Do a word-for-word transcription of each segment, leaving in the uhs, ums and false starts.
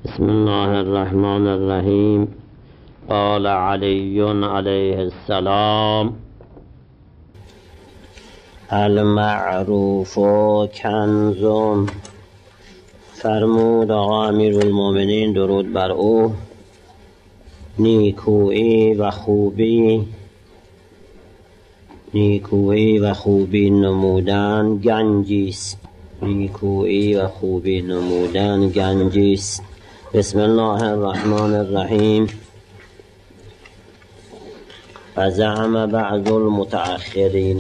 بسم الله الرحمن الرحیم. قال علی علیه السلام: المعروف کنز. فرمود آقا امیرالمومنین درود بر او: نیکویی و خوبی نیکویی و خوبی نمودن گنجیست. نیکویی و خوبی نمودن گنجیست. بسم الله الرحمن الرحیم. فزعم بعض المتأخرین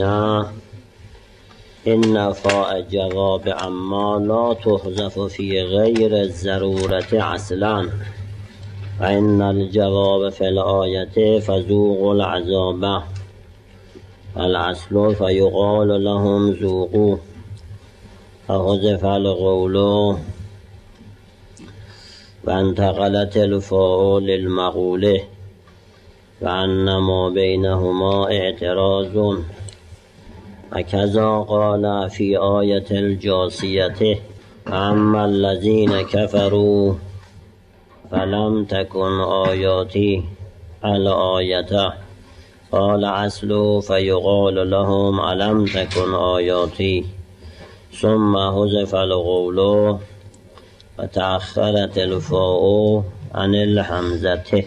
ان فاء جواب اما لا تحذف فی غیر الضرورة اصلا فان الجواب فی الآیة فذوقوا العذاب الاصل فیقال لهم ذوقوا فحذف القول وانتقلت الفاء للمقوله وأن ما بينهما اعتراض وكذا قال في آية الجاثية: أما الذين كفروا فلم تكن آياتي الآية قال أصل فيقال لهم ألم تكن آياتي ثم حذف القول وتأخرت الفاء عن الحمزة.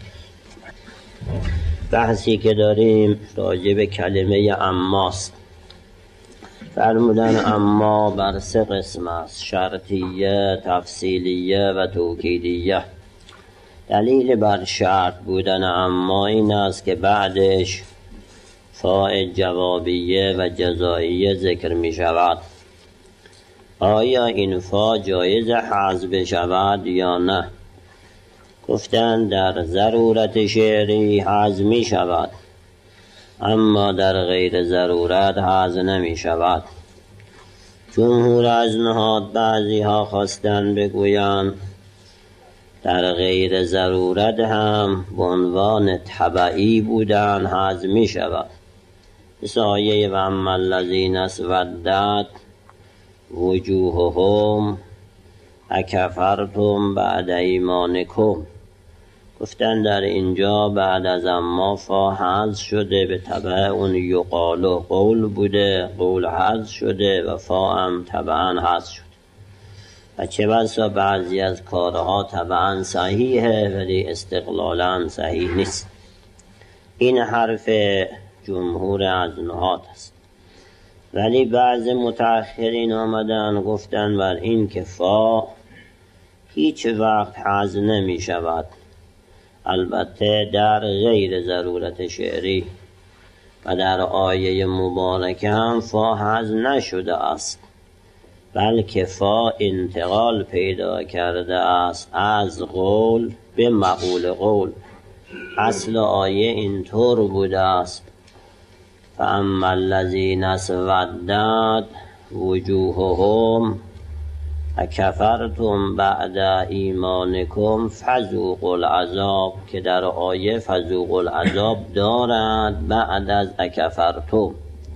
بحثی که داریم راجع به کلمه اماست. فرمودن اما بر سه قسم است: شرطیه، تفصیلیه و توکیدیه. دلیل بر شرط بودن اما این است که بعدش فاء جوابیه و جزاییه ذکر می شود. آیا این فا جایز حذف شود یا نه؟ گفتن در ضرورت شعری حذف می شود، اما در غیر ضرورت حذف نمی شود. جمهور از نهاد بعضی ها خواستن بگویند در غیر ضرورت هم به عنوان تبعی بودن حذف می شود. مثل آیه و اما الذین اسودت وجوههم اکفرتم بعد ایمانکم. گفتن در اینجا بعد از اما فا حذف شده، به تبع اون یقالو قول بوده، قول حذف شده و فا هم تبعا حذف شده. و چه بسا بعضی از کارها تبعا صحیحه ولی استقلالا صحیح نیست. این حرف جمهور از نهاد است. ولی بعض متأخرین آمدن گفتن بر این که فا هیچ وقت حذف نمی شود، البته در غیر ضرورت شعری. و در آیه مبارکه هم فا حذف نشده است، بلکه فا انتقال پیدا کرده است از قول به مقول قول. اصل آیه اینطور بوده است: فاما الذین اسودت وجوههم اکفرتم بعد ایمانکم فذوقوا العذاب، که در آیه فذوقوا العذاب دارد بعد از اکفرتم.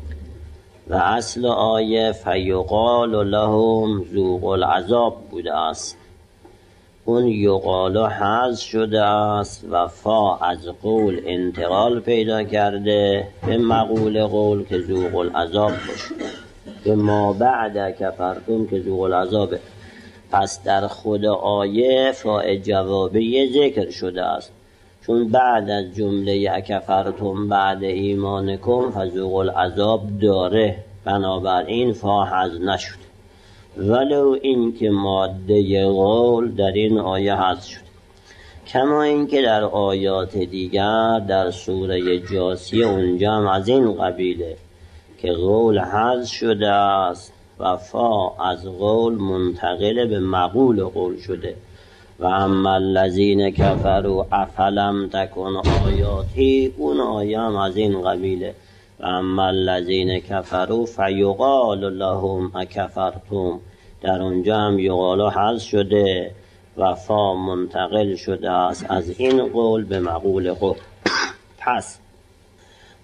و اصل آیه فیقال لهم ذوقوا العذاب بوده است. اون یقالو حذف شده است و فا از قول انتقال پیدا کرده به مقول قول که ذوقوا العذاب باشه، به ما بعد کفرتم که ذوقوا العذابه. پس در خود آیه فاء جوابیه ذکر شده است، چون بعد از جمله اکفرتم بعد ایمانکم فذوقوا العذاب داره، بنابراین فا حذف نشده. ولو این که ماده قول در این آیه حذف شده، کما این که در آیات دیگر در سوره جاثیه اونجا هم از این قبیله که قول حذف شده است و فا از قول منتقل به مقول قول شده. و اما الذین کفروا افلم تکن آیاتی، اون آیه هم از این قبیله. و اما الذین کفروا فیقال لهم اکفرتم، در اونجا هم یقالو حذف شده و فا منتقل شده است از این قول به مقول قول. پس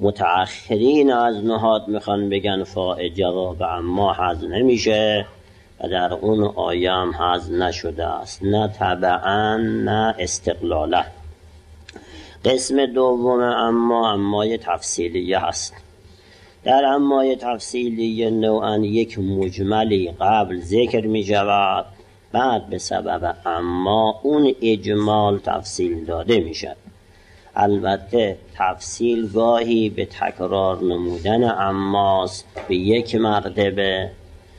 متأخرین از نهاد میخوان بگن فاء جواب اما حذف نمیشه و در اون آیه هم حذف نشده است، نه تبعا نه استقلالا. قسم دوم اما امای تفصیلیه هست. در امای تفصیلیه نوعا یک مجملی قبل ذکر می شود، بعد به سبب اما اون اجمال تفصیل داده می شود. البته تفصیل گاهی به تکرار نمودن اماست به یک مرتبه،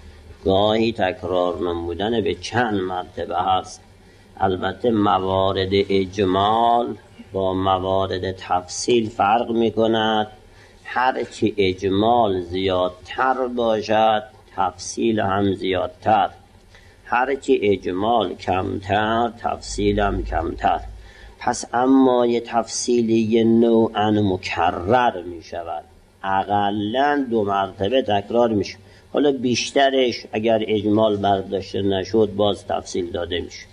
گاهی تکرار نمودن به چند مرتبه هست. البته موارد اجمال با موارد تفصیل فرق می کند. هرچی اجمال زیادتر باشد تفصیل هم زیادتر، هرچی اجمال کمتر تفصیل هم کمتر. پس اما یه تفصیلی نوعا مکرر می شود، اقلا دو مرتبه تکرار می شود. حالا بیشترش اگر اجمال برداشته نشد باز تفصیل داده میشه.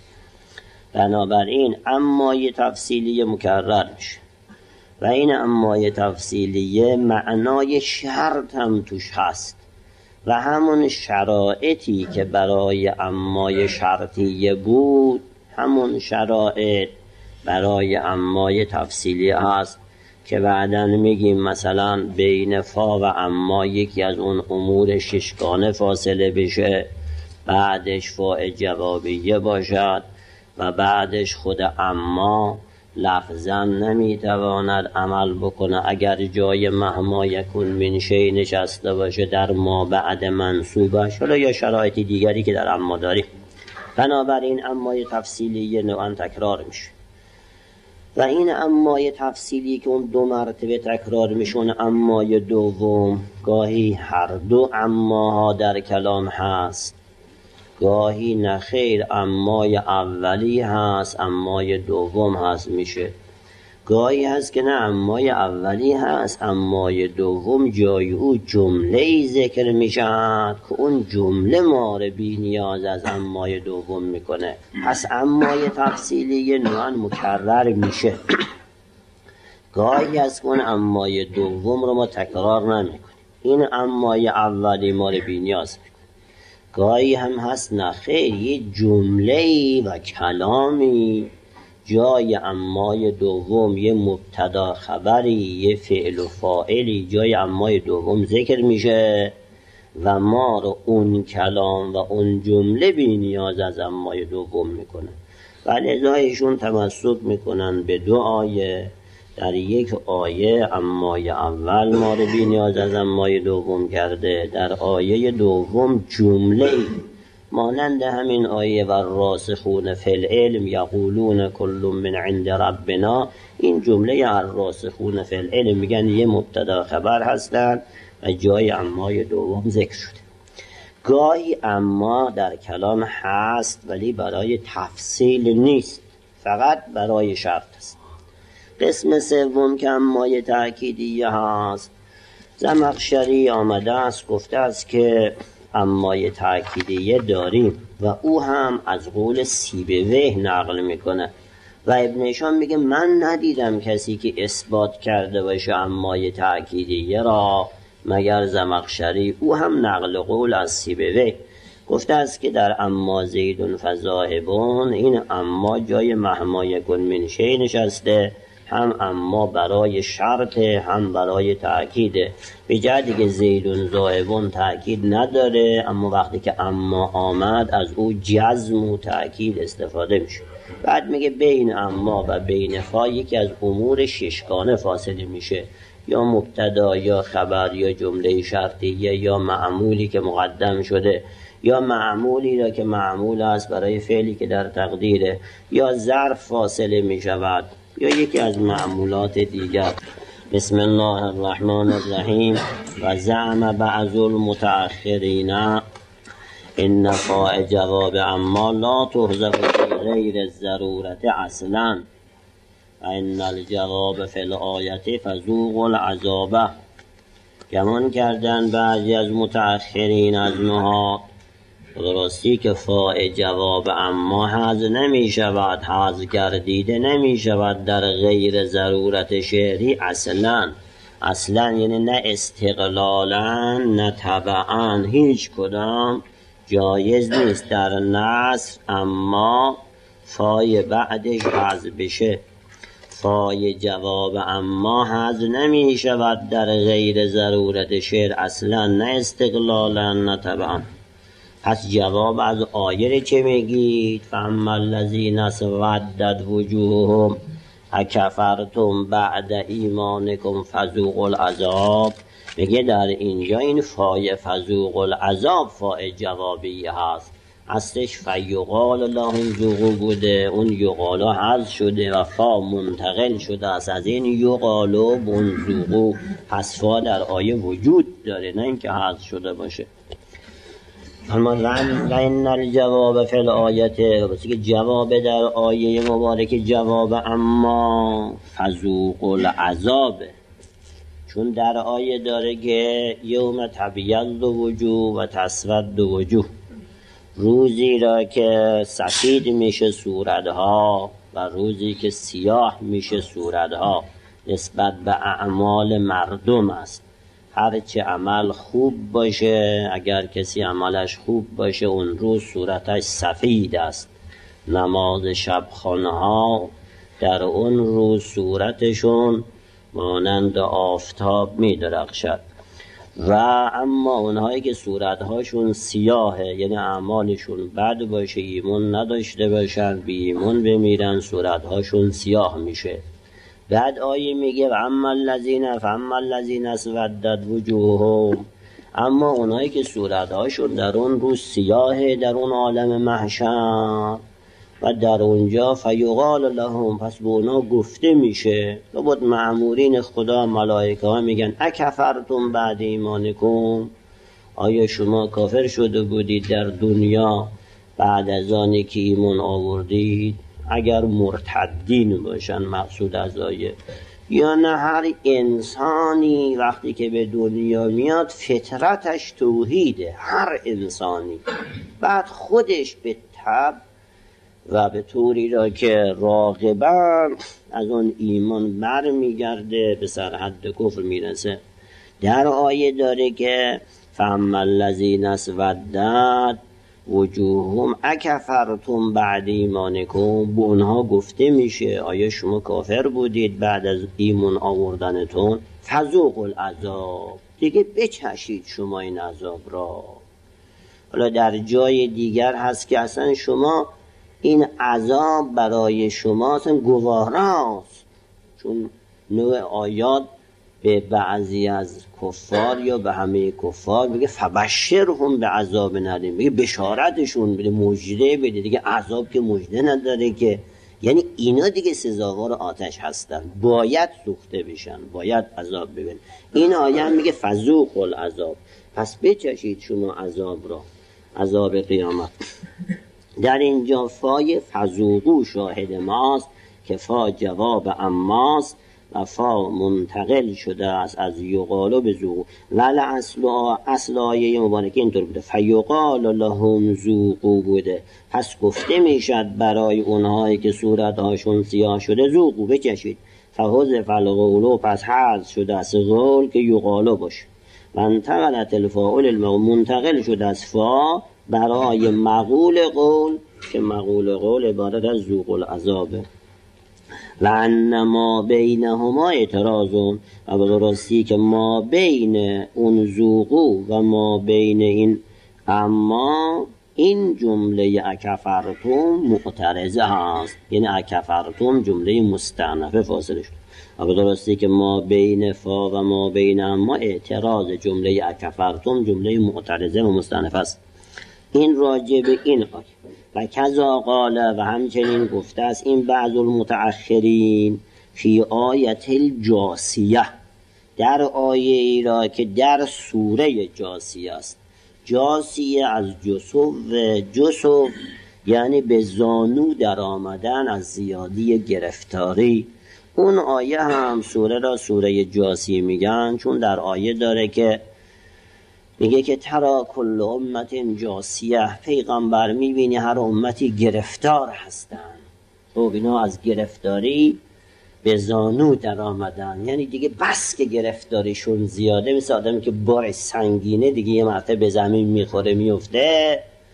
بنابراین اما یه تفصیلی مکرر میشه و این اما یه تفصیلی معنای شرط هم توش هست و همون شرایطی که برای امای شرطیه بود همون شرایط برای امای تفصیلی هست که بعداً میگیم مثلا بین فا و اما یکی از اون امور ششگانه فاصله بشه، بعدش فاء جوابیه باشد و بعدش خود اما لفظاً نمیتواند عمل بکنه اگر جای مهما یکون من شی نشسته باشه در ما بعد منصوبش، حالا یا شرایط دیگری که در اما داریم. بنابراین امای تفصیلی نوعاً تکرار میشه و این امای تفصیلی که اون دو مرتبه تکرار میشون امای دوم، گاهی هر دو اماها در کلام هست، گاهی نخیر امای اولی هست امای دوم هست میشه، گاهی هست که نه امای اولی هست امای دوم جای او جمله ذکر میشد که اون جمله ما رو بی نیاز از امای دوم میکنه. پس امای تفصیلی نوعا مکرر میشه. گاهی هست که اون امای دوم رو ما تکرار نمیکنیم، این امای اولی ما رو بی نیاز میکنه. گاهی هم هست نخیر یه جمله و کلامی جای امای دوم یه مبتدا خبری یه فعل و فاعلی جای امای دوم ذکر میشه و ما رو اون کلام و اون جمله بی نیاز از امای دوم میکنه و لذا ایشون تمسک میکنن به دو آیه. در یک آیه امای اول ما رو بی نیاز از امای دوم کرده، در آیه دوم جمله مانند همین آیه و الراسخون فی العلم یقولون کل من عند ربنا، این جمله الراسخون فی العلم میگن یه مبتدا خبر هستن و جای امای دوم ذکر شده. گاهی اما در کلام هست ولی برای تفصیل نیست، فقط برای شرط است. قسم سوم که امای تأکیدیه هست، زمخشری آمده است گفته است که امای تأکیدیه داریم و او هم از قول سیبویه نقل میکنه و ابن هشام میگه من ندیدم کسی که اثبات کرده باشه امای تأکیدیه را مگر زمخشری. او هم نقل قول از سیبویه گفته است که در اما زیدون فذاهبون این اما جای مهما یکون من شی نشسته، هم اما برای شرط هم برای تأکید. به جای دیگه زیدون ذاهبون تأکید نداره، اما وقتی که اما آمد از او جزم و تأکید استفاده میشه. بعد میگه بین اما و بین فا یکی از امور ششگانه فاصله میشه، یا مبتدا یا خبر یا جمله شرطیه یا معمولی که مقدم شده یا معمولی را که معمول است برای فعلی که در تقدیره، یا ظرف فاصله میشود یا یکی از معمولات دیگر. بسم الله الرحمن الرحیم. و زعم بعض المتأخرین ان فاء جواب اما لا تحذف غیر الضرورت اصلا و ان الجواب فی الآیه فذوقوا العذاب. گمان کردن بعضی از متأخرین از ماها درستی که فاء جواب اما حذف نمی شود، حذف گردیده نمی شود در غیر ضرورت شعری اصلا. اصلا یعنی نه استقلالا نه تبعا، هیچ کدام جایز نیست در نصر اما فای بعدش حذف بشه. فای جواب اما حذف نمی شود در غیر ضرورت شعر اصلا، نه استقلالا نه طبعا. پس جواب از آیه چه میگید؟ فاما الذین اسودت وجوههم اکفرتم بعد ایمانکم فذوقوا العذاب. میگه در اینجا این فای فذوقوا العذاب فای جوابی هست، اصلش فیقال لهم ذوقوا بوده، اون یقالا حذف شده و فا منتقل شده است از این یقالو به اون ذوقوا. پس فا در آیه وجود داره، نه اینکه حذف شده باشه. اما و این الجواب فی الآیه، بس که جواب در آیه مبارک جواب اما فذوقوا العذاب، چون در آیه داره که یوم تبیض وجوه و تسود وجوه، روزی را که سفید میشه صورتها و روزی که سیاه میشه صورتها، نسبت به اعمال مردم است. هرچه عمل خوب باشه، اگر کسی عملش خوب باشه اون روز صورتش سفید است. نماز شبخانه ها در اون روز صورتشون مانند آفتاب می درخشد. و اما اونهایی که صورتهاشون سیاهه، یعنی اعمالشون بد باشه، ایمان نداشته باشن، بی ایمان بمیرن، صورتهاشون سیاه میشه. بعد آیه میگه و اما الذین فاما الذین اسودت وجوههم، اما اونهایی که صورتهاشون در اون روز سیاهه در اون عالم محشر و در اونجا فیقال لهم، پس به اونا گفته میشه، و بود مأمورین خدا ملائکه ها میگن اکفرتم بعد ایمانکم، آیا شما کافر شده بودید در دنیا بعد از آنی که ایمان آوردید؟ اگر مرتدین باشن مقصود از آیه، یا نه هر انسانی وقتی که به دنیا میاد فطرتش توحیده، هر انسانی، بعد خودش به طب و به طوری را که راغبا از اون ایمان بر میگرده به سرحد کفر میرسه. در آیه داره که فاما الذین اسودت وجوههم اکفرتم بعد ایمانکم، به اونها گفته میشه آیا شما کافر بودید بعد از ایمان آوردنتون؟ فذوقوا العذاب، دیگه بچشید شما این عذاب را. حالا در جای دیگر هست که اصلا شما این عذاب برای شما اصلا گواراست، چون نوع آیات به بعضی از کفار یا به همه کفار میگه فبشرهم به عذاب ندیم، میگه بشارتشون بده، مژده بده، دیگه عذاب که مژده نداره که، یعنی اینا دیگه سزاوار آتش هستن، باید سوخته بشن، باید عذاب ببینن. این آیه هم میگه فذوقوا العذاب، پس بچشید شما عذاب را، عذاب قیامت. در اینجا فای فذوقوا شاهد ماست که فا جواب اماست و فا منتقل شده است از یقالو به ذوقوا. ولی اصل اصل آیه مبارکه اینطور بوده فیقال لهم ذوقوا بوده، پس گفته میشد برای اونهایی که صورتهاشون سیاه شده ذوقوا، بچشید. فحذف القول، پس حذف شده از قول که یقالو باشه. و انتقلت الفاعل المقول، منتقل شده از فا برای مقول قول که مقول قول عبارت از ذوقوا العذابه. و انما بینهما اعتراضون، و به درستی که ما بین اون ذوقوا و ما بین این اما این جمله اکفرتم معترضه هست، یعنی اکفرتم جمله مستأنفه فاصله شد، و به درستی که ما بین فا و ما بین اما اعتراض جمله اکفرتم جمله معترضه و مستأنفه است. این راجع به این آیه. و کذا قال، و همچنین گفته است این بعض المتأخرین فی آیت الجاسیه، در آیه ای را که در سوره جاسیه است. جاسیه از جسو، جسو یعنی به زانو در آمدن از زیادی گرفتاری. اون آیه هم سوره را سوره جاسیه میگن، چون در آیه داره که میگه که ترا کل امت جاسیه، پیغمبر میبینی هر امتی گرفتار هستن. خب اینا از گرفتاری به زانو در آمدن، یعنی دیگه بس که گرفتاریشون زیاده، مثل آدمی که بار سنگینه دیگه یه مرتبه به زمین میخوره میفته،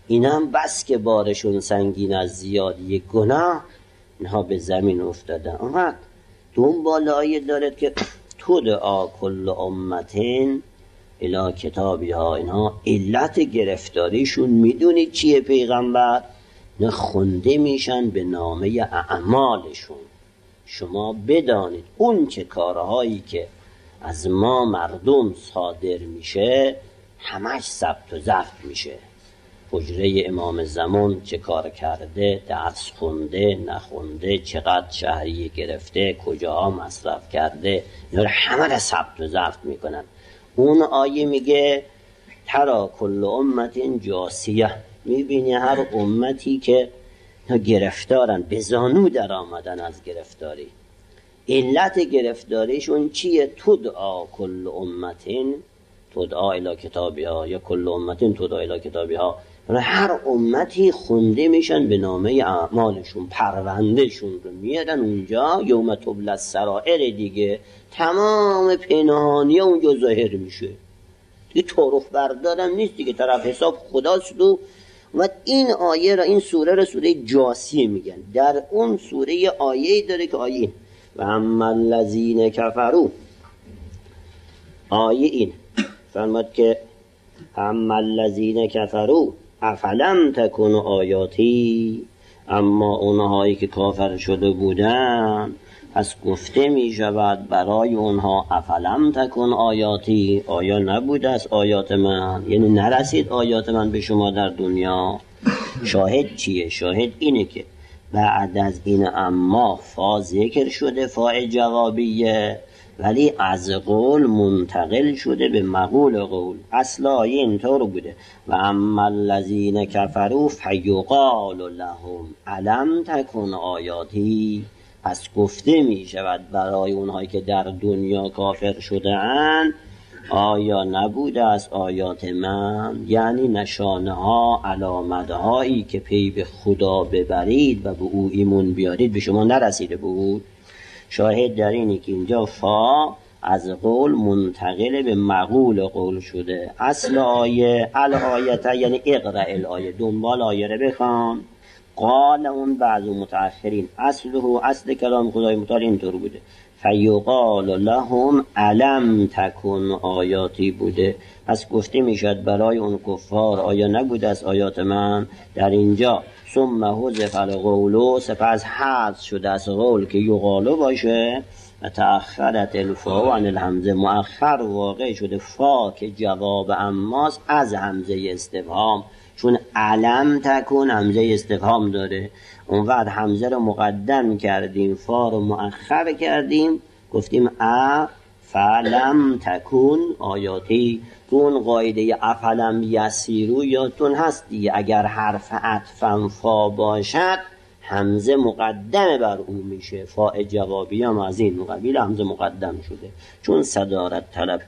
اینا هم بس که بارشون سنگین از زیادی گناه اینها به زمین افتادن. اما دنبال آیه دارد که تدعا کل امتین الی کتابها. اینها علت گرفتاریشون میدونید چیه پیغمبر؟ نه خونده میشن به نامه اعمالشون. شما بدانید اون چه کارهایی که از ما مردم صادر میشه همش ثبت و ضبط میشه. حجره امام زمان چه کار کرده، درس خونده نخونده، چقدر شهریه گرفته، کجاها مصرف کرده، اینا رو همه رو ثبت و ضبط میکنن. اون آیه میگه ترا کل امت جاسیه، میبینی هر امتی که گرفتارن، به زانو در آمدن از گرفتاری. علت گرفتاریشون چیه؟ تدعا کل امتین تدعا الی کتابها یا کل امتین تدعا الی کتابها. هر امتی خونده میشن به نامه اعمالشون، پروندهشون رو میارن اونجا. یوم تبلی السرائر دیگه، تمام پنهانی اونجا ظاهر میشه دیگه. تعارف بردارم نیست دیگه، طرف حساب خداست. و و این آیه را، این سوره را سوره جاسیه میگن. در اون سوره آیه داره که آیه و اما الذین کفروا، آیه این فرماد که اما الذین کفروا افلم تکن آیاتی، اما اونهایی که کافر شده بودن پس گفته می شود برای اونها افلم تکن آیاتی، آیا نبود از آیات من؟ یعنی نرسید آیات من به شما در دنیا. شاهد چیه؟ شاهد اینه که بعد از این اما فا ذکر شده، فا جوابیه، ولی از قول منتقل شده به مقول قول. اصل آیه اینطور بوده و اما الذین کفروا فیقال لهم الم تکن آیاتی، پس گفته می شود برای اونهایی که در دنیا کافر شده اند آیا نبوده از آیات من؟ یعنی نشانه ها، علامت هایی که پی به خدا ببرید و به او ایمون بیارید به شما نرسیده بود. شاهد در اینی که اینجا فا از قول منتقل به مقول قول شده. اصل آیه الآیت یعنی اقرأ الآیه، دنبال آیه رو بخوان. قال اون بعض متأخرین اصله، اصل کلام خدای متعال اینطور بوده فیقال لهم الم تکن آیاتی بوده. پس گفته میشد برای اون کفار آیا نبوده از آیات من؟ در اینجا ثم حذف القول، سپس حذف شده از قول که یقالو باشه و تأخرت الفا عن الهمزه، مؤخر واقع شده فا که جواب اماست از همزه استفهام، چون علم تکن همزه استفهام داره. اون وقت همزه رو مقدم کردیم، فا رو مؤخر کردیم، گفتیم ا فلم تکن آیاتی. اون قاعده افلم یسیرو یادتون هست دیگه، اگر حرف عطف فا باشد همزه مقدم بر او میشه. فا جوابی هم از این قبیل همزه مقدم شده، چون صدارت طلب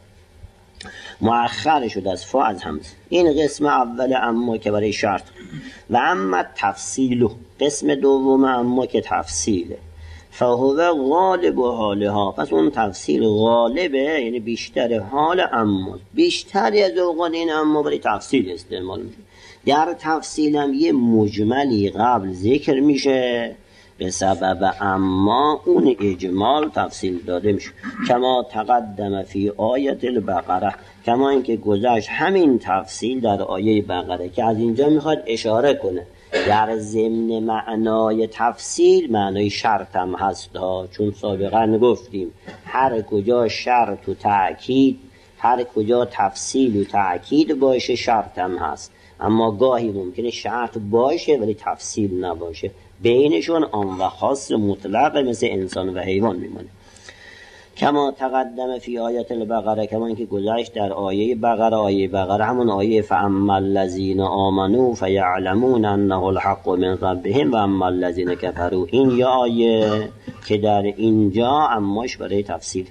مؤخر شده از فا از همزه. این قسم اول اما که برای شرط. و اما تفصیلو، قسم دوم اما که تفصیله، فهو غالب و حالها، پس اون تفصیل غالبه، یعنی بیشتر حال اما، بیشتری از اوقات این اما برای تفصیل استعمال میشه. در تفصیل هم یه مجملی قبل ذکر میشه، به سبب اما اون اجمال تفصیل داده میشه. کما تقدم فی آیت البقره، کما اینکه گذشت همین تفصیل در آیه بقره که از اینجا میخواد اشاره کنه در ضمن معنای تفصیل معنای شرط هم هست ها. چون سابقا گفتیم هر کجا شرط و تأکید، هر کجا تفصیل و تأکید باشه شرط هم هست. اما گاهی ممکنه شرط باشه ولی تفصیل نباشه، بینشون عام و خاص مطلق مثل انسان و حیوان میمونه. کما تقدم فی آیت البقره، کما اینکه گذشت در آیه بقره. آیه بقره همون آیه فاما الذین آمنوا فیعلمون انه الحق من ربهم و اما الذین کفروا. این یا آیه که در اینجا اماش برای تفصیل.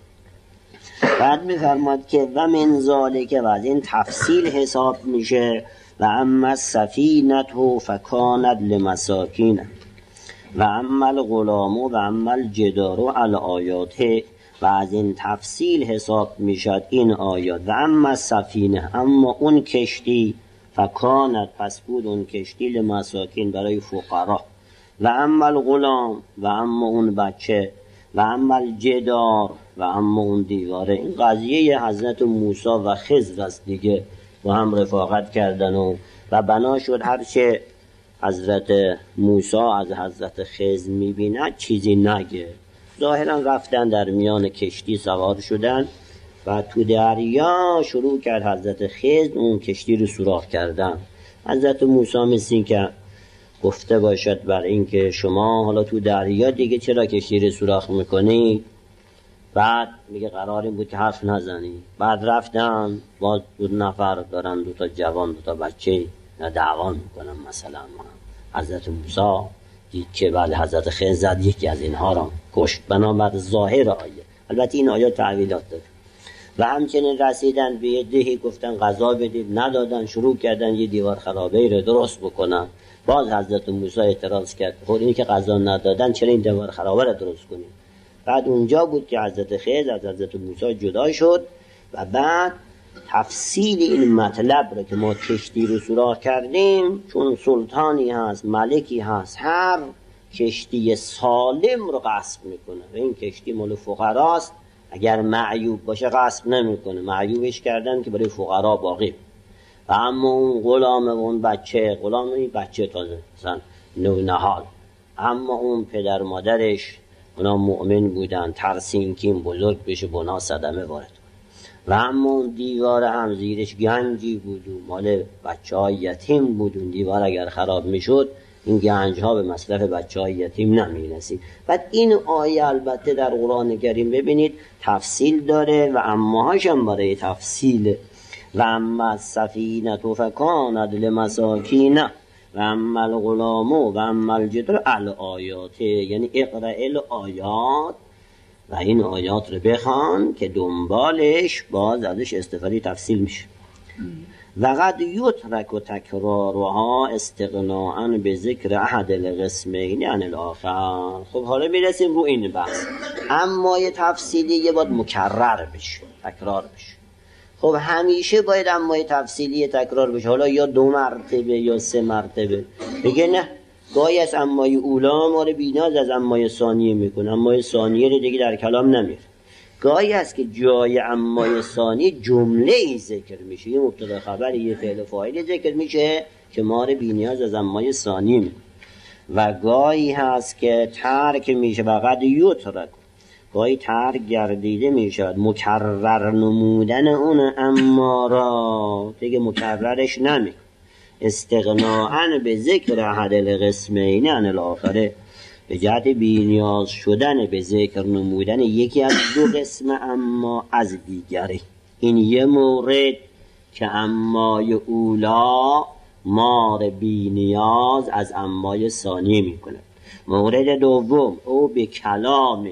بعد میفرماد که و من ذالک، و از این تفصیل حساب میشه و اما السفینه فکانت لمساکین و اما الغلام و اما الجدار علی آیاته، و از این تفصیل حساب میشد این آیات. و اما السفینه، اما اون کشتی فکانت پس بود اون کشتی لمساکین برای فقرا و اما الغلام و اما اون بچه و اما الجدار و اما اون دیواره. این قضیه حضرت موسی و خضر است دیگه، با هم رفاقت کردن و و بنا شد هرچه حضرت موسی از حضرت خضر میبیند چیزی نگه. ظاهرا رفتن در میان کشتی سوار شدن و تو دریا شروع کرد حضرت خضر اون کشتی رو سوراخ کردن. حضرت موسی مثل این که گفته باشد بر این که شما حالا تو دریا دیگه چرا کشتی رو سوراخ میکنید؟ بعد میگه قرار این بود که حرف نزنی. بعد رفتن باز دو نفر دارن، دو تا جوان دو تا بچه دعوا میکنن. مثلا حضرت موسی دید که بله حضرت خضر زد یکی از اینها را کشت. بنابر ظاهر آیه، البته این آیات تعویلات داره. و همچنین رسیدن به یه دهی گفتن غذا بدید، ندادن، شروع کردن یه دیوار خرابه رو درست بکنن. باز حضرت موسی اعتراض کرد خود اینی که غذا ندادن چرا این دیوار خرابه رو درست کنیم؟ بعد اونجا بود که حضرت خضر از حضرت موسی جدا شد و بعد تفصیل این مطلب رو که ما کشتی رو سوراخ کردیم، چون سلطانی هست، ملکی هست، هر کشتی سالم رو غصب میکنه و این کشتی مال فقراست. اگر معیوب باشه غصب نمیکنه، معیوبش کردن که برای فقرا باقی. و اما اون غلام و اون بچه، غلام این بچه تازه مثلا نو نهال، اما اون پدر مادرش اونا مؤمن بودن، ترسین که این بزرگ بشه بنا صدمه وارد. و اما اون دیوار هم زیرش گنجی بود و مال بچه های یتیم بود. اون دیوار اگر خراب میشد این گنج ها به مصرف بچه های یتیم نمی رسید. بعد این آیه البته در قرآن کریم ببینید تفصیل داره و اماهاش هم برای تفصیل. و اما السفینه فکانت لمساکین و اما الغلام و اما الجدار الآیات، یعنی اقرأ الآیات و این آیات رو بخوان که دنبالش باز ازش استفاده تفصیل میشه. و قد یترک و تکرارها استغناء به ذکر احد القسمین عن الاخر. خب حالا میرسیم رو این بحث. اما یه تفصیلی یه باید مکرر بشه، تکرار بشه. خب همیشه باید اما یه تفصیلی تکرار بشه، حالا یا دو مرتبه یا سه مرتبه. بگه نه گاهی از امای اولا ما رو بیناز از امای ثانیه میکنه، امای ثانیه رو دیگه در کلام نمیره. گاهی است که جای امای ثانیه جمله ای ذکر میشه، یه مبتدا خبر یه فعل فاعل ذکر میشه که ما رو بیناز از امای ثانیه میکنه. و گاهی هست که ترک میشه و قد یترک، گاهی ترک گردیده میشد، مکرر نمودن اون اما را دیگه مکررش نمیکنه. استغناء به ذکر احد القسمین عن الاخره، به جهت بی‌نیاز شدن به ذکر نمودن یکی از دو قسم اما از دیگری. این یه مورد که امای اولا مار بی‌نیاز از امای ثانی میکنه. مورد دوم او به کلام،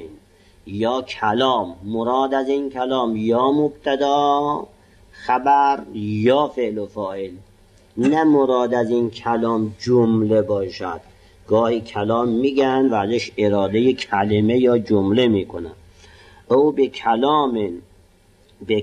یا کلام مراد از این کلام یا مبتدا خبر یا فعل و فاعل، نه مراد از این کلام جمله باشد. گاهی کلام میگن و ازش اراده کلمه یا جمله میکنن. او به کلام، به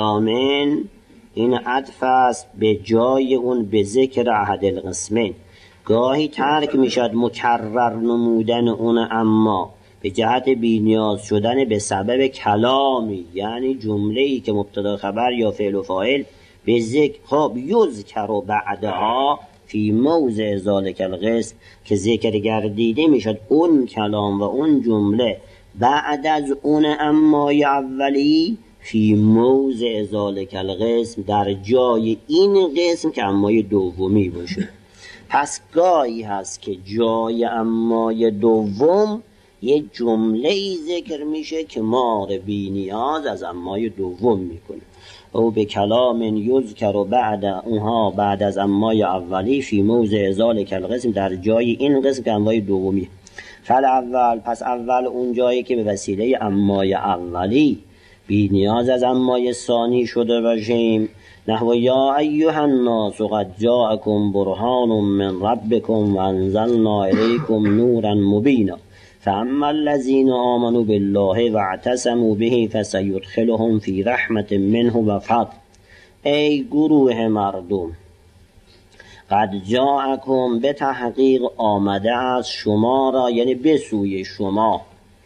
کلامن این عطف است به جای اون به ذکر احد القسمین. گاهی ترک میشد مکرر نمودن اون اما به جهت بی‌نیاز شدن به سبب کلامی، یعنی جمله‌ای که مبتدا خبر یا فعل و فاعل به ذکر. خب یذکر بعدها فی موضع ذالک القسم، که ذکر گردیده میشد اون کلام و اون جمله بعد از اون امای اولی فی موضع ذالک القسم، در جای این قسم که امای دومی باشه. پس گاهی هست که جای امای دوم یه جمله ای ذکر میشه که مار بی نیاز از امای دوم میکنه. او به کلام یذکر و بعد اونها بعد از امای اولی فی موضع ذالک القسم، در جای این قسم که امای دومی. فل اول، پس اول اون جایی که به وسیله امای اولی بی نیاز از امای ثانی شده باشیم. نحو یا ایها الناس قد جاءکم برهان من ربکم و انزلنا الیکم نورا مبینا فاما الذین آمنوا بالله و اعتصموا به فسیدخلهم فی رحمت منه و فضل. ای گروه مردم، قد جاءکم، به تحقیق آمده از شما را، یعنی به سوی شما.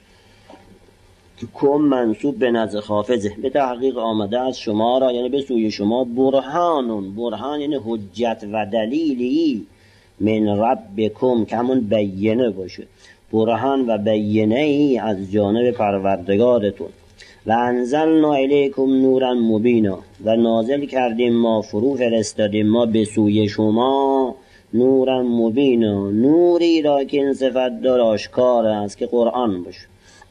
کم منصوب به نزد خافضه، به تحقیق آمده از شما را یعنی به سوی شما، برهانون، برهان یعنی حجت و دلیلی، من ربکم که همون بینه باشه، برهان و بینه ای از جانب پروردگارتون. و انزلنا الیکم نورا مبینا، و نازل کردیم ما، فرو فرستادیم ما به سوی شما، نورا مبینا، نوری را که این صفت دار آشکار است که قرآن باشه.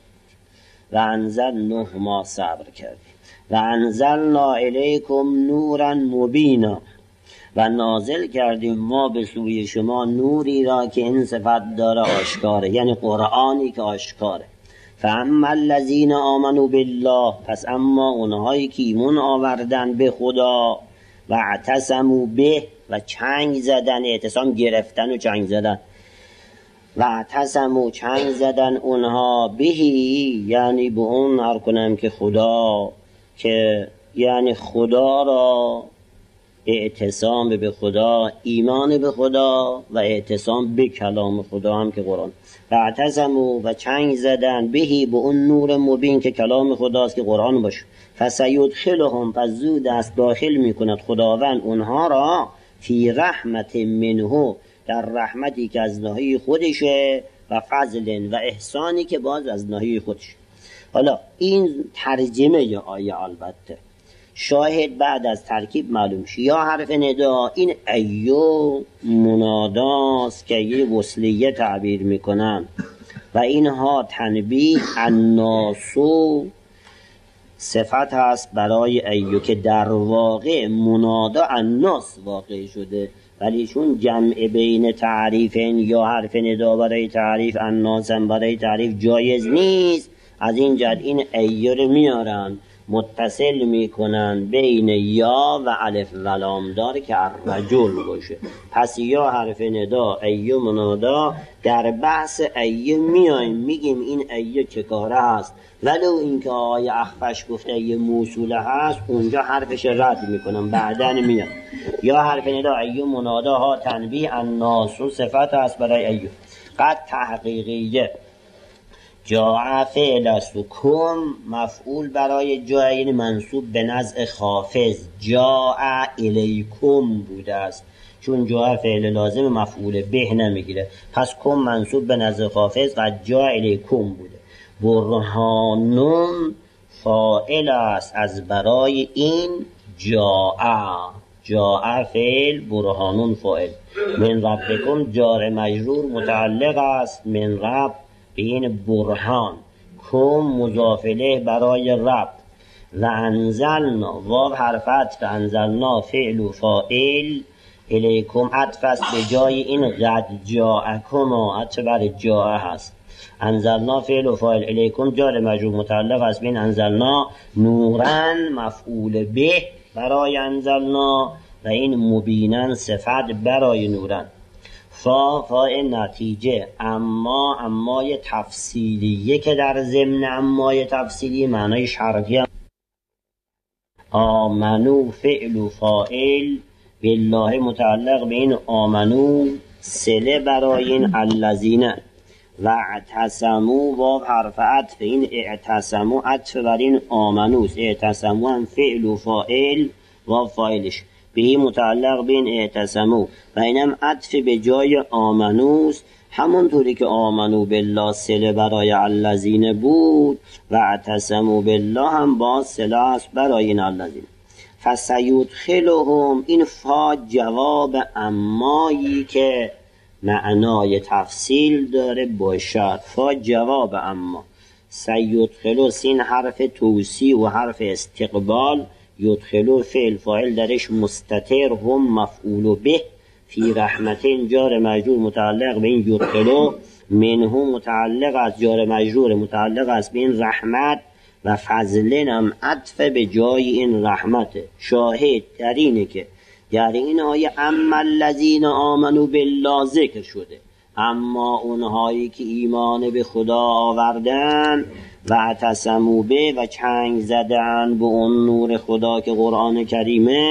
و انزلنا، ما صبر کردیم، و انزلنا الیکم نورا مبینا، و نازل کردیم ما به سوی شما نوری را که این صفت داره آشکاره، یعنی قرآنی که آشکاره. فاما الذین آمنوا بالله، پس اما اونهایی که ایمان آوردن به خدا، و اعتصموا به، و چنگ زدن، اعتصام گرفتن و چنگ زدن، و اعتصموا چنگ زدن اونها بهی، یعنی به اون هر کنم که خدا، که یعنی خدا را اعتصام به خدا، ایمان به خدا و اعتصام به کلام خدا هم که قرآن. و اعتصموا، و چنگ زدن بهی، به اون نور مبین که کلام خداست که قرآن باشه. فسیدخلهم، پس زود است داخل میکند خداوند اونها را، فی رحمت منه، در رحمتی که از ناحیه خودشه، و فضل و احسانی که باز از ناحیه خودشه. حالا این ترجمه آیه، البته شاهد بعد از ترکیب معلوم شه. یا حرف ندا، این ایو مناداست که یه وصلیه تعبیر میکنن، و اینها تنبیه، الناسو صفت هست برای ایو که در واقع منادا الناس واقع شده، ولی چون جمع بین تعریفین، یا حرف ندا برای تعریف، الناس هم برای تعریف جایز نیست، از این جد این ایو رو میارن متصل میکنن بین یا و الف و لام دار که الرجل باشه. پس یا حرف ندا، ایو منادا. در بحث ایو میایم میگیم این ایو چه کاره هست، ولو اینکه آیه اخفش گفته ایو موصوله هست، اونجا حرفش رد میکنم، بعدن میاد. یا حرف ندا، ایو منادا ها تنبیه، الناسو صفت هست برای ایو. قد تحقیقیه، جاء فعل است و کم مفعول برای جاء، یعنی منصوب به نزع خافض، جاء الیکم بوده است، چون جاء فعل لازم مفعول به نمیگیره، پس کم منصوب به نزع خافض و جاء الیکم بوده. برهانون فاعل است از برای این جاء، جاء فعل، برهانون فاعل. من ربکم جار مجرور متعلق است من رب به این برهان، کم مضاف الیه برای رب. و انزلنا، واو حرف عطف، انزلنا فعل و فاعل، الیکم عطف است به جای این قد جاءکم، عطف بر جاء هست. انزلنا فعل و فاعل، الیکم جار مجرور متعلق است بین انزلنا، نورن مفعول به برای انزلنا، و این مبینن صفت برای نورن. فا فا نتیجه، اما امای تفصیلیه که در ضمن امای تفصیلی معنای شرطی هم. آمنو فعل و فاعل، بالله متعلق به این آمنو، صله برای این الذین. و اعتصموا واو حرف عطف، این اعتصموا عطف بر این آمنوس، اعتصموا هم فعل و فاعل، واو فاعلش بهی متعلق به این اعتصموا، و اینم عطف به جای آمنوس، همونطوری که آمنو بالله صله برای الذین بود، و اعتصموا بالله هم باز صله است برای این الذین. فسیدخلهم، این فا جواب امایی که معنای تفصیل داره باشد، فا جواب اما. سیدخلو سین حرف توصیع و حرف استقبال، یدخلو فعل فاعل درش مستتر، هم مفعول به، فی رحمتین جار مجرور متعلق به این یدخلو، منه متعلق از جار مجرور متعلق است به این رحمت، و فضلن هم عطف به جای این رحمت. شاهد در اینه که در این آیه اما الذین آمنوا بالله ذکر شده، اما اونهایی که ایمان به خدا آوردن، و اعتصموا به، و چنگ زدن به اون نور خدا که قرآن کریمه،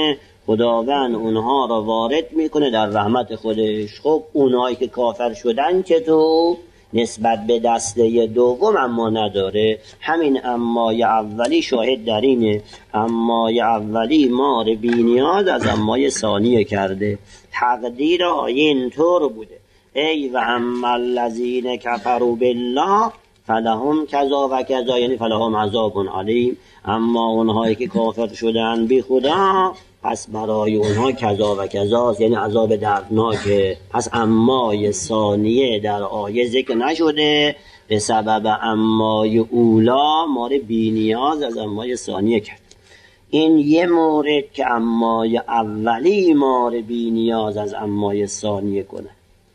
خداوند اونها را وارد میکنه در رحمت خودش. خب اونهایی که کافر شدن چطور؟ نسبت به دسته دوم اما نداره. همین امای اولی شاهد در اینه. امای اولی مار بینیاز از امای ثانیه کرده. تقدیر آیه اینطور بوده: ای و اما الذین کفروا بالله فلهم کذا و کذا، یعنی فلهم عذاب علیم. اما اونهایی که کافر شدن بی خدا پس برای اونها کذا و کذاست، یعنی عذاب دردناکه. پس امای ثانیه در آیه ذکر نشده، به سبب امای اولا مار بینیاز از امای ثانیه کرد. این یه مورد که امای اولی مار بینیاز از امای ثانیه کنه.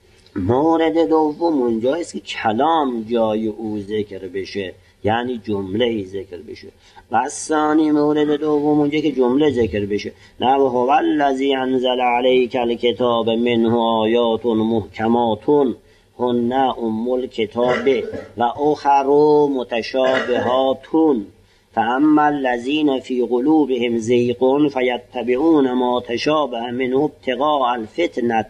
مورد دوم اونجاییست که کلام جای او ذکر بشه، یعنی جمله ذکر بشه. و ثانی مورد دوم اونجا که جمله ذکر بشه. نه هو الذی انزل علیک الکتاب منه آیات محکمات هن ام الکتاب و اخر متشابهات فاما الذین فی قلوبهم زیغ فیتبعون ما تشابه منه ابتغاء الفتنة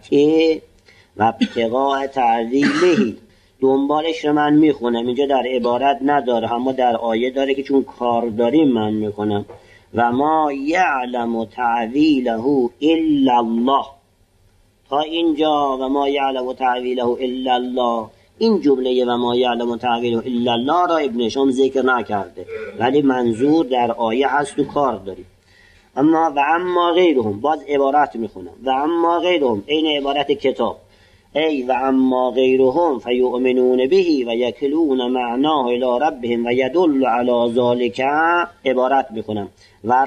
و ابتغاء تعویله. دنبالش رو من میخونم، اینجا در عبارت نداره اما در آیه داره که چون کار داریم من میکنم. و ما یعلم تعویله الا الله. تا اینجا و ما یعلم تعویله الا الله، این جمله و ما یعلم تعویله الا الله را ابن هشام ذکر نکرده، ولی منظور در آیه هست و کار داریم. اما و اما غیرهم، باز عبارت میخونم. و اما غیرهم این عبارت کتاب. ای و اما غیرهم فیؤمنون به و یکلون معناه الی ربهم و یدل علی ذلک، عبارت میکنم. و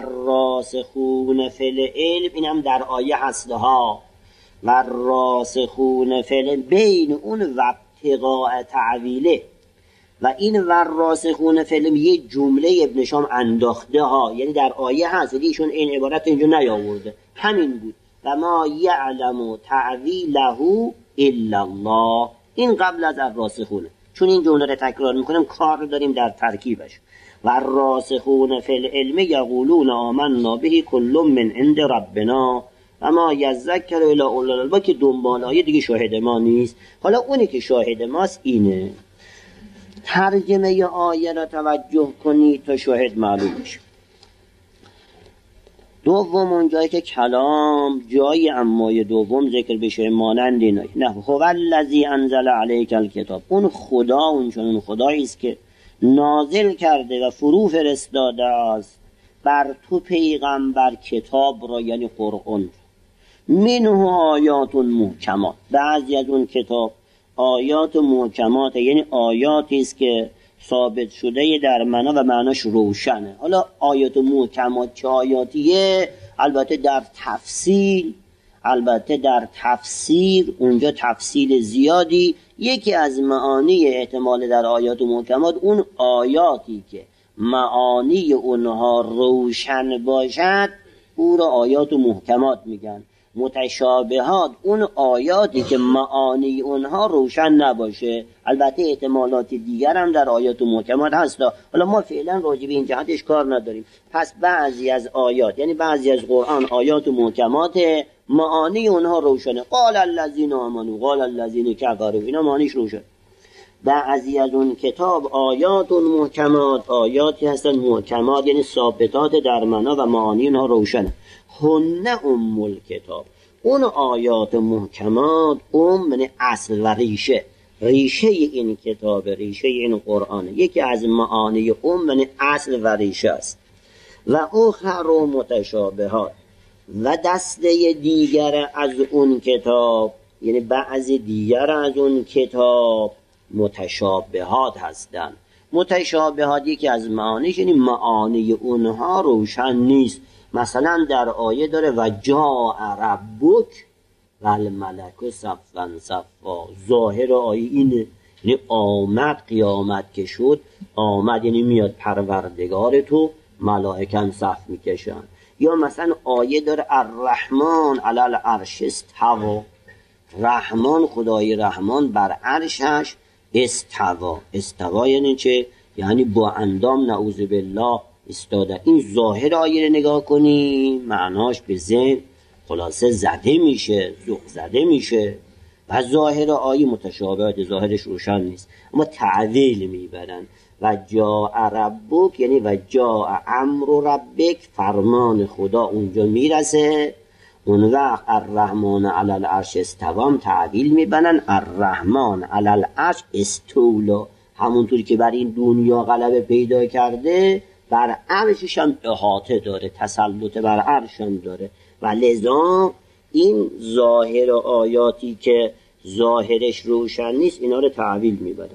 راسخون فی العلم، اینم در آیه هست ها. و راسخون فی العلم بین اون و ابتغاء تعویله و این و راسخون فی العلم یه جمله ابن شام انداخته ها، یعنی در آیه هست ولی ایشون این عبارت اینجا نیاورده. همین بود و ما یعلم تعویله الا الله. این قبل از الراسخونه، چون این جمله رو تکرار میکنم کار داریم در ترکیبش. و الراسخون فی العلم یقولون آمنا به کل من عند ربنا و ما یذکر الا اولو الالباب، که دنبال آیه دیگه شاهد ما نیست. حالا اونی که شاهد ماست اینه. ترجمه آیه را توجه کنید تا شاهد معلوم میشه. دوم اون جایی که کلام جای امای دوم ذکر بشه مانند اینا. نه هو الذی انزل علیک الکتاب، اون خدا اون چون خدایی است که نازل کرده و فرو فرستاده است بر تو پیغمبر کتاب را، یعنی قرآن. منه آیات محکمات، بعضی از اون کتاب آیات محکمات، یعنی آیاتی است که ثابت شده در معنا و معناش روشنه. حالا آیات محکمات چه آیاتیه؟ البته در تفصیل البته در تفسیر اونجا تفصیل زیادی. یکی از معانی احتمال در آیات محکمات اون آیاتی که معانی اونها روشن باشد او را آیات محکمات میگن. متشابهات اون آیاتی که معانی اونها روشن نباشه. البته احتمالات دیگر هم در آیات محکمات هست. حالا ما فعلا راجع به این جهتش کار نداریم. پس بعضی از آیات، یعنی بعضی از قرآن آیات محکمات معانی اونها روشنه. قال الذین آمنوا قال الذین کفروا، اینا معانیش روشن. بعضی از اون کتاب آیات محکمات آیاتی هستن محکمات، یعنی ثابتات در معنا و معانی اونها روشنه. هن ام الکتاب، اون آیات محکمات ام یعنی اصل و ریشه، ریشه این کتاب، ریشه این قرآن. یکی از معانی ام یعنی اصل و ریشه است. و اخر متشابهات، و دسته دیگر از اون کتاب، یعنی بعضی دیگر از اون کتاب متشابهات هستند. متشابهات یکی از معانیش یعنی معانی اونها روشن نیست. مثلا در آیه داره و جاء ربک و الملک صفا صفا، ظاهر آیه اینه، یعنی آمد، قیامت که شد آمد، یعنی میاد پروردگار تو، ملائکه صف میکشن. یا مثلا آیه داره الرحمن علی العرش استوى، رحمان خدای رحمان بر عرشش استوا. استوا یعنی چه؟ یعنی با اندام، نعوذ بالله استادن. این ظاهر آیه رو نگاه کنی معناش به ذهن خلاصه زده میشه، ذوق زده میشه و ظاهر آیه متشابهات، ظاهرش روشن نیست اما تعویل میبرن. و جاء ربک یعنی و جاء امر ربک، فرمان خدا اونجا میرسه. اون وقت الرحمن علی العرش استوام تعویل میبنن الرحمن علی العرش استولا، همونطوری که بر این دنیا غلبه پیدا کرده بر عرشش هم احاطه داره، تسلط بر عرش هم داره. و لذا این ظاهر آیاتی که ظاهرش روشن نیست اینا رو تعویل میبرن.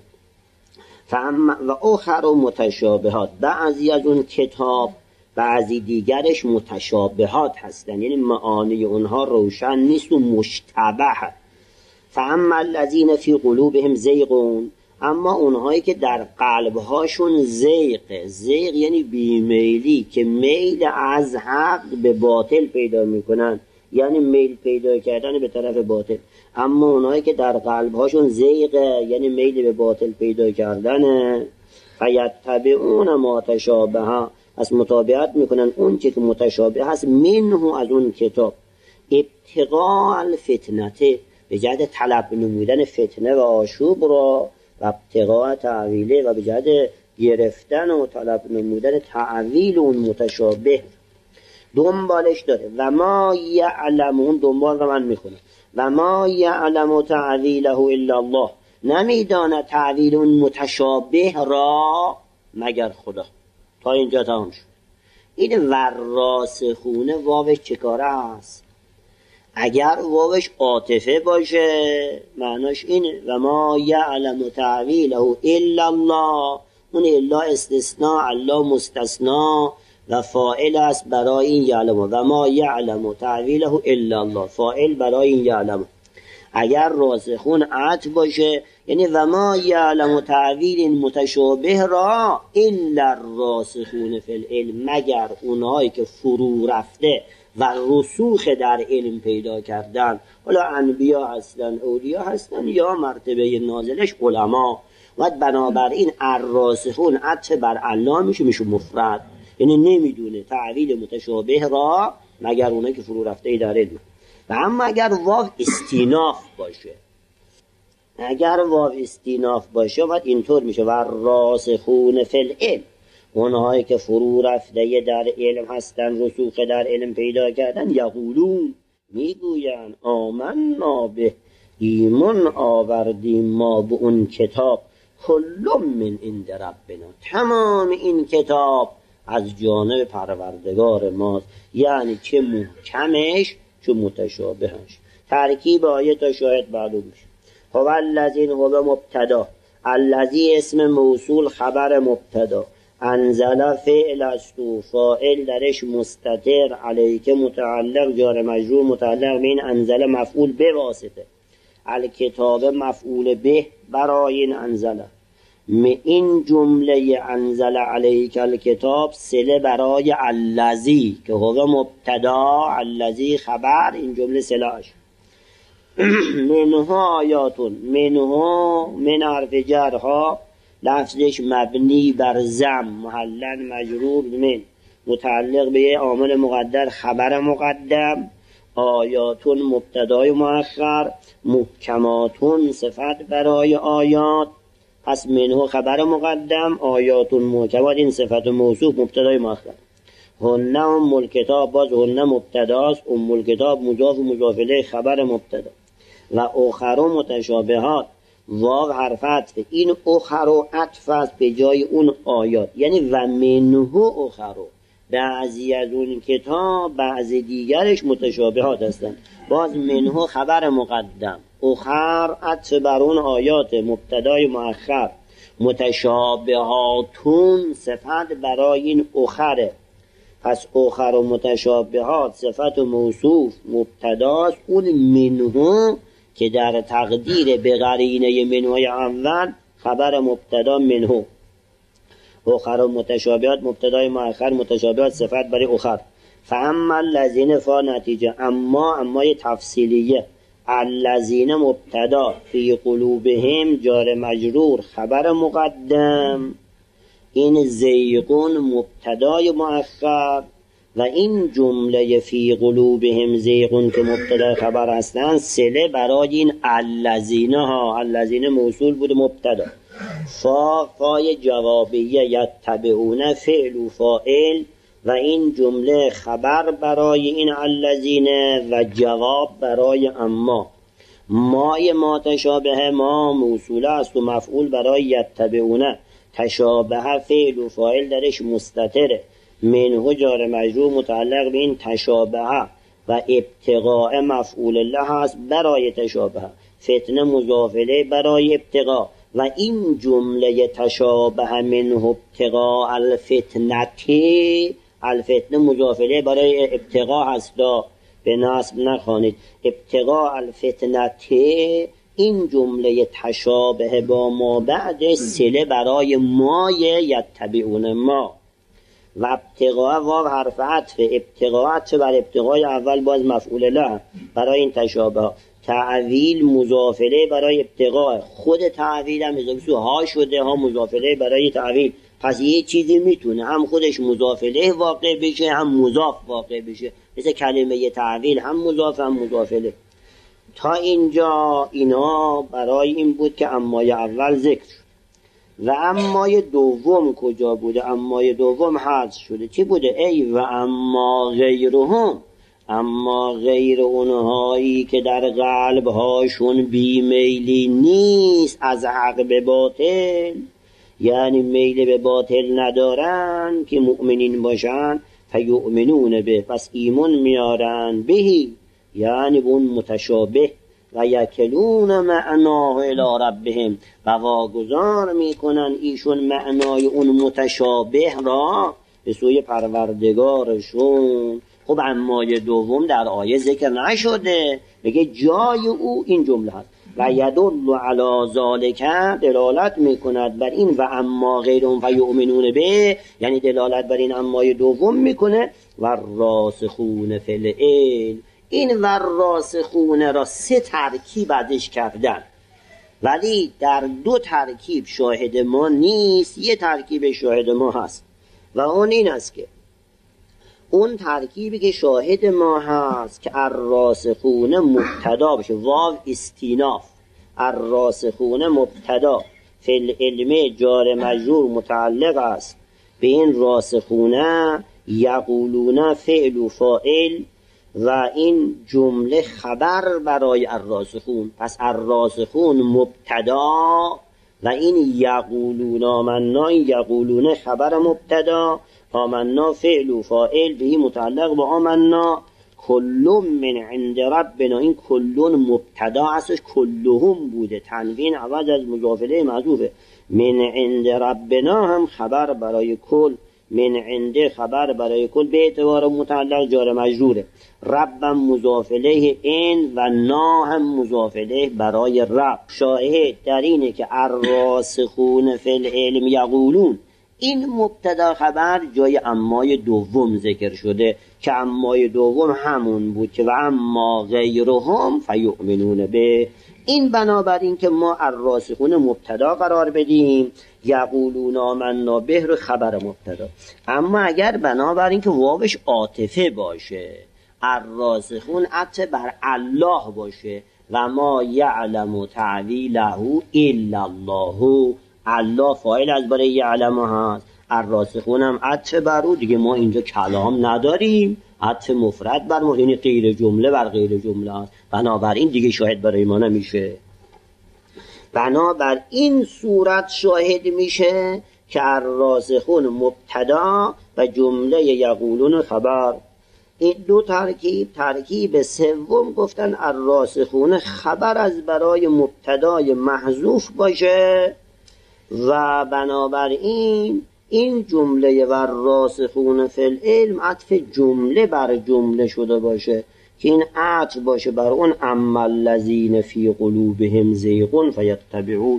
و اخر و متشابهات، بعضی از اون کتاب بعضی دیگرش متشابهات هستن، یعنی معانی اونها روشن نیست و مشتبه. فاما الذین فی قلوبهم زیغون، اما اونهایی که در قلبهاشون زیغ، زیغ یعنی بیمیلی، که میل از حق به باطل پیدا میکنن، یعنی میل پیدا کردن به طرف باطل. اما اونهایی که در قلبهاشون زیغ یعنی میل به باطل پیدا کردن، فیتبعون ما تشابه، از مطابقت میکنن اون که متشابه هست، منه از اون کتاب، ابتغاء الفتنه، به جهت طلب نمودن فتنه و آشوب را، و ابتغاء تعویله، و به جهت گرفتن و طلب نمودن تعویل اون متشابه دنبالش داره. و ما یعلمون، دنبال رو من میخونم، و ما یعلم تعویله الا الله، نمیداند تعویل اون متشابه را مگر خدا. تا اینجا تمام شد. این وراسخونه واوش چه کاره است؟ اگر واوش عاطفه باشه معناش اینه و ما یعلم تعویله الا الله، اون الا استثناء، الله مستثنا و فاعل است برای این یعلم. و ما یعلم تعویله الا الله، فاعل برای این یعلم. اگر راسخون عطف باشه یعنی و ما یعلم تعویل متشابه را الا الراسخون فی العلم، مگر اونهایی که فرو رفته و رسوخ در علم پیدا کردن، حالا انبیا هستن، اولیا هستن، یا مرتبه نازلش علما. و بنابراین الراسخون عطف بر الله میشه، میشه مفرد، یعنی نمیدونه تعویل متشابه را مگر اونهایی که فرو رفته در علم. و اما اگر واو استیناف باشه، اگر واو استیناف باشه بعد اینطور میشه و راسخون فی العلم، اونهایی که فرو رفته در علم هستن، رسوخ در علم پیدا کردن، یقولون، میگوین آمنا به، ایمان آوردیم ما به اون کتاب، کل من عند ربنا، تمام این کتاب از جانب پروردگار ماست، یعنی چه محکمش چه متشابهش. ترکیب آیه تا شاید معلوم میشه. هو الذین هو مبتدا، الذی اسم موصول خبر مبتدا، انزل فعل است و فاعل درش مستتر، علیک متعلق جار مجرور متعلق به این انزل مفعول به واسطه، الکتاب مفعول به برای این انزله. این جمله انزل علیک الکتاب صله برای الذی که هو مبتدا، الذی خبر، این جمله صلهش. منها آیاتون، منها من حرف جرها، لفظش مبنی بر ضم، محلا مجرور من، متعلق به یه عامل مقدر خبر مقدم، آیاتون مبتدای مؤخر، محکماتون صفت برای آیات، پس منها خبر مقدم، آیاتون محکمات این صفت موصوف مبتدای مؤخر. هن ام الکتاب، باز هن مبتداست، ام الکتاب مضاف و مضاف الیه خبر مبتدا. و اخر متشابهات، واو حرف عطف، این اخر عطف است به جای اون آیات، یعنی و منه اخر، بعضی از اون کتاب بعضی دیگرش متشابهات هستند. باز منه خبر مقدم، اخر عطف بر اون آیات مبتدای مؤخر، متشابهاتون صفت برای این اخره. پس اخر و متشابهات صفت و موصوف مبتداست، اون منه که در تقدیر به قرینه منه اول خبر مبتدا منه. اخر و متشابهات مبتدای مؤخر، متشابهات صفت برای اخر. فاما الذین، فا نتیجه، اما اما تفصیلیه، الذین مبتدا، فی قلوبهم جار مجرور خبر مقدم، این زیغون مبتدای مؤخر و این جمله فی قلوبهم زیغون که مبتدا خبر هستن صله برای این الذین ها. الذین موصول بود مبتدا، فا فای جوابیه، یتبعون فعل و فاعل و این جمله خبر برای این الذین و جواب برای اما. مای ما تشابه ما موصوله است و مفعول برای یتبعونه، تشابه فعل و فاعل درش مستتره، منه جار مجرور متعلق به این تشابه و ابتغاء مفعول له است برای تشابه، فتنه مضاف الیه برای ابتغاء و این جمله تشابه منه ابتغاء الفتنه، الفتنه مضاف الیه برای ابتغاء هست، به نصب نخوانید، ابتغاء الفتنه، این جمله تشابه با ما بعد صله برای مای یتبعون ما و ابتغاء واو حرف عطف، ابتغاء عطف بر ابتغاء اول باز مفعول له برای این تشابه، تعویل مضاف الیه برای ابتغاء، خود تعویل هم اضافه ها شده، ها مضاف الیه برای تعویل. پس یه چیزی میتونه هم خودش مضاف الیه واقع بشه هم مضاف واقع بشه، مثل کلمه تعویل هم مضاف هم مضاف الیه. تا اینجا اینا برای این بود که امای اول ذکر شد. و امای دوم کجا بوده؟ امای دوم حذف شده. چی بوده؟ ای و اما غیرهم، اما غیر اونهایی که در قلب هاشون بیمیلی نیست از حق به باطل، یعنی میل به باطل ندارن که مؤمنین باشن، فیؤمنون به، پس ایمان میارن بهی، یعنی اون متشابه، و یکلون معناه الی ربهم، و واگذار میکنن ایشون معنای اون متشابه را به سوی پروردگارشون. خب امای دوم در آیه ذکر نشده، بگه جای او این جمله هست و یدل علی ذالک، دلالت میکند بر این و اما غیرهم فیؤمنون به، یعنی دلالت بر این امای دوم میکنه. و راسخون فی العلم، این و راسخون را سه ترکیب بعدش کردن، ولی در دو ترکیب شاهد ما نیست، یه ترکیب شاهد ما هست و اون این است که اون ترکیبی که شاهد ما هست که الراسخون مبتدا بشه، واو استیناف، الراسخون مبتدا، فی العلم جار مجرور متعلق است به این راسخونه، یقولون فعل و فاعل و این جمله خبر برای الراسخون. پس الراسخون مبتدا و این یقولون آمنا، یقولون خبر مبتدا، آمنا فعل و فاعل بهی متعلق به آمنا، کلون من عند ربنا، این کلون مبتدا اصلش کلهم بوده، تنوین عوض از مضاف الیه محذوفه، من عند ربنا هم خبر برای کل، من عنده خبر برای کل به اعتبار متعلق جار مجروره، ربم مضاف الیه این و نا هم مضاف الیه برای رب. شاهد در اینه که الراسخون فی العلم یقولون، این مبتدا خبر جای امای دوم ذکر شده که امای دوم همون بود که و اما غیرهم فیؤمنون به. این بنابراین که ما الراسخون مبتدا قرار بدیم، یقولون آمنا به رو خبر مبتدا. اما اگر بنابراین که واوش عاطفه باشه، الراسخون عطف بر الله باشه، و ما یعلم تعویله الا الله، الله فاعل از برای یعلم هست، الراسخون هم عطف بر او، دیگه ما اینجا کلام نداریم، عطف مفرد بر ما، یعنی غیر جمله بر غیر جمله است، بنابراین دیگه شاهد برای ما نمیشه. بنابر این صورت شاهد میشه که الراسخون مبتدا و جمله یقولون خبر. این دو ترکیب. ترکیب سوم گفتن الراسخون خبر از برای مبتدای محذوف باشه و بنابراین این جمله و الراسخون فی العلم عطف جمله بر جمله شده باشه که این عطف باشه بر اون اما الذین فی قلوبهم زیغ فیتبعون.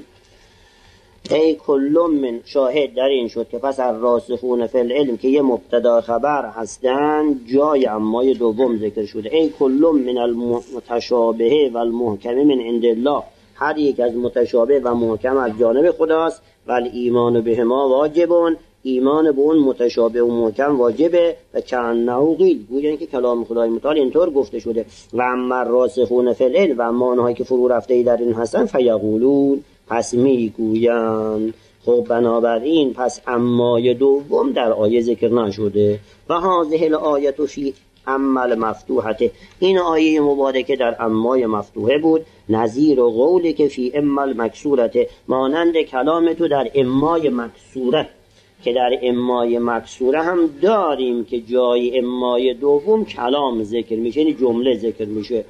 ای کلهم من، شاهد در این شد که پس الراسخون فی العلم که یه مبتدا خبر هستن جای امای دوم ذکر شده. ای کلهم من المتشابه و المحکم من عند الله، هر یک از متشابه و محکم از جانب خداست ولی ایمان بهما واجبون، ایمان به اون متشابه و محکم واجبه و کأنه قیل، گویا اینکه کلام خدای متعال اینطور گفته شده. و اما الراسخون فی العلم، و اما آنهایی که فرو رفته در این هستن، فیقولون، پس میگویند. خب بنابراین پس امای دوم در آیه ذکر نشده. و هذه الآیه فی اما المفتوحه، این آیه مبارکه در امای مفتوحه بود. نظیر و قولی که فی اما المکسورته، مانند کلام تو در امای مکسوره، که در امای مکسوره هم داریم که جای امای دوم کلام ذکر میشه، یعنی جمله ذکر میشه.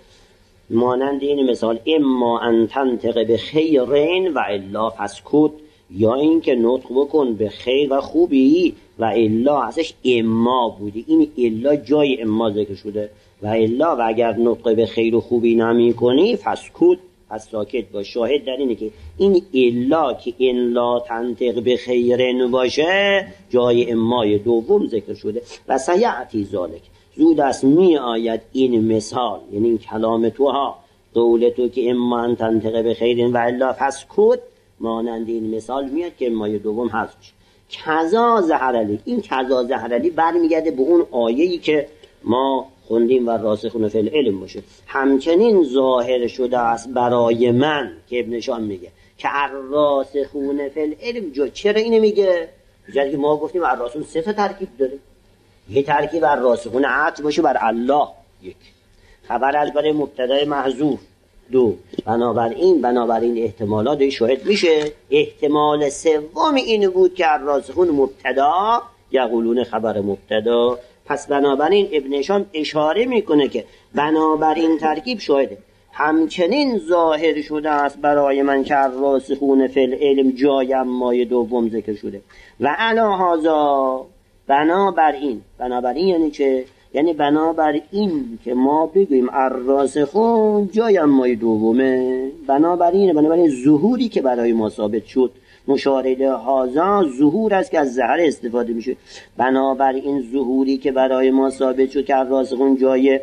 مانند این مثال اما ان تنطق به خیرین و الا فسکوت، یا این که نطق بکن به خیر و خوبی و الا ازش اما بودی، این الا جای اما ذکر شده. و الا و اگر نطق به خیر و خوبی نمی کنی فسکوت، پس ساکت باش. شاهد در اینه که این الا که ان لا تنطق به خیرن باشه جای امای دوم ذکر شده. و سیعتی ذالک، زود است می آید این مثال، یعنی این کلام تو ها، قول تو که اما ان تنطق به خیرن و الا فسکوت، مانند این مثال میاد که امای دوم حذف میشه. کذا زهرلی، این کذا زهرلی برمیگرده به اون آیه‌ای که ما خوندیم و راسخون فی العلم باشه. همچنین ظاهر شده است برای من، که ابن شام میگه که الراسخون فی العلم جو. چرا اینو میگه؟ چون که ما گفتیم الراسخون سه تا ترکیب داره. یه ترکیب الراسخون عطف باشه بر الله، یک خبر از برای مبتدای محذوف، دو بنابراین بنابراین احتمالات شاهد میشه. احتمال سوم این بود که الراسخون مبتدا یقولون خبر مبتدا. پس بنابراین ابن هشام اشاره میکنه که بنابراین ترکیب شاهده. همچنین ظاهر شده است برای من که الراسخون فی العلم جای امای دوم ذکر شده. و علی هذا، بنابراین، بنابراین یعنی چه؟ یعنی بنابراین که ما بگوییم الراسخون جای امای دومه، بنابراین بنابراین ظهوری که برای ما ثابت شد، مشارده هازا ظهور است که از زهر استفاده میشه. بنابراین ظهوری که برای ما ثابت شد که الراسخون جای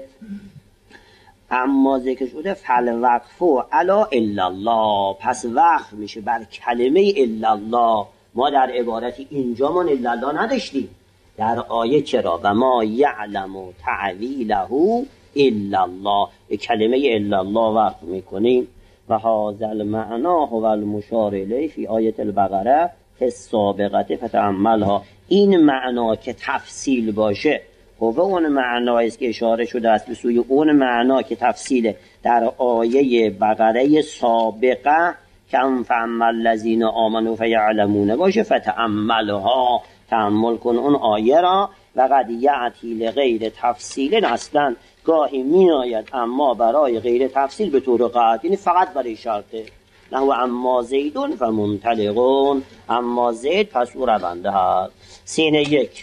اما ذکر شده، فل وقفو علا الا الله، پس وقف میشه بر کلمه الا الله. ما در عبارتی اینجا ما الا الله نداشتیم در آیه. چرا؟ و ما یعلم تعویله الا الله، به کلمه الا الله وقف میکنیم. و هذا المعنى هو المشار الیه فی آیه البقره السابقه فتأملها، این معنا که تفصیل باشه و اون معنایی است که اشاره شده است به سوی اون معنا که تفصیل در آیه بقره سابقه کم فأما الذین آمنوا فیعلمون باشه، فتأملها، تأمل کن اون آیه را. و قد یأتی لغیر تفصیل، اصلا گاهی می آید اما برای غیر تفصیل به طور قطع، یعنی فقط برای شرطه. نحو اما زیدون فمنطلقون، اما زید پس او رونده هست. سینه یک،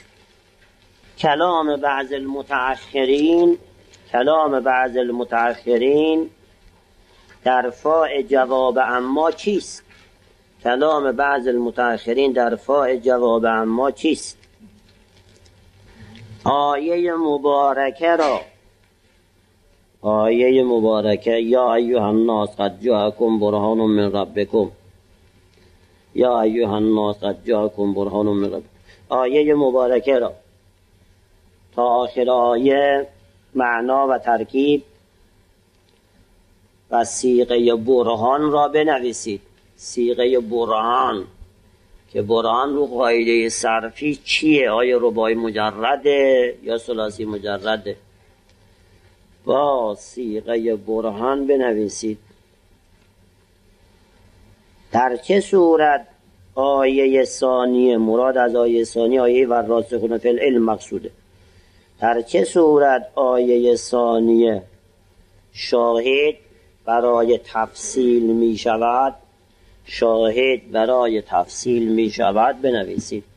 کلام بعض المتأخرین، کلام بعض المتأخرین در فاء جواب اما چیست؟ کلام بعض المتأخرین در فاء جواب اما چیست؟ آیه مبارکه را، آیه مبارکه یا ایها الناس قد جاءکم برهان من ربکم، یا ایها الناس قد جاءکم برهان من ربکم، آیه مبارکه را تا آخر آیه معنا و ترکیب و صیغه برهان را بنویسید. صیغه برهان که برهان رو قاعده صرفی چیه؟ آیا رباعی مجرده یا ثلاثی مجرده؟ با صیغه برهان بنویسید. در چه صورت آیه ثانیه، مراد از آیه ثانیه آیه والراسخون فی العلم مقصوده، در چه صورت آیه ثانیه شاهد برای تفصیل می شود، شاهد برای تفصیل می شود بنویسید.